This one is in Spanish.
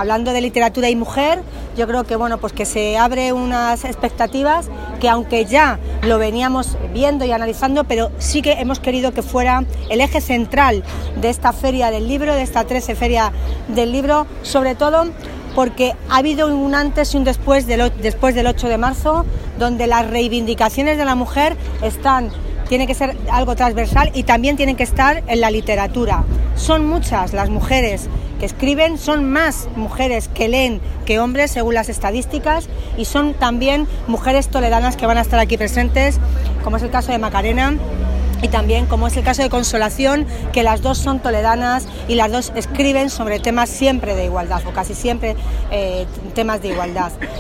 hablando de literatura y mujer, yo creo que bueno, pues que se abre unas expectativas que aunque ya lo veníamos viendo y analizando, pero sí que hemos querido que fuera el eje central de esta feria del libro, de esta 13 feria del libro, sobre todo porque ha habido un antes y un después del 8 de marzo, donde las reivindicaciones de la mujer tiene que ser algo transversal y también tienen que estar en la literatura. Son muchas las mujeres que escriben, son más mujeres que leen que hombres según las estadísticas, y son también mujeres toledanas que van a estar aquí presentes, como es el caso de Macarena y también como es el caso de Consolación, que las dos son toledanas y las dos escriben sobre temas siempre de igualdad o casi siempre temas de igualdad.